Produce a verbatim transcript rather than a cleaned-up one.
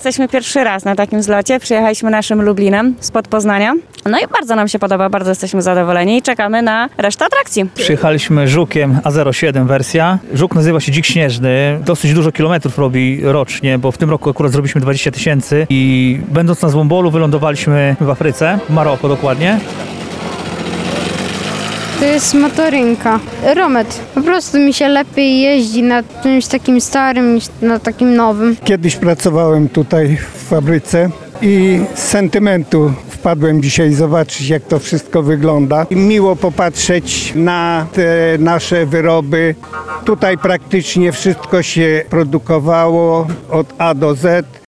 jesteśmy pierwszy raz na takim zlocie. Przyjechaliśmy naszym Lublinem spod Poznania. No i bardzo nam się podoba, bardzo jesteśmy zadowoleni i czekamy na resztę atrakcji. Przyjechaliśmy Żukiem A zero siedem wersja. Żuk nazywa się Dzik Śnieżny. Dosyć dużo kilometrów robi rocznie, bo w tym roku akurat zrobiliśmy dwadzieścia tysięcy i będąc na Zwombolu wylądowaliśmy w Afryce, w Maroko dokładnie. To jest motorynka. Romet. Po prostu mi się lepiej jeździ na czymś takim starym niż na takim nowym. Kiedyś pracowałem tutaj w fabryce i z sentymentu wpadłem dzisiaj zobaczyć, jak to wszystko wygląda. I miło popatrzeć na te nasze wyroby. Tutaj praktycznie wszystko się produkowało od A do Z.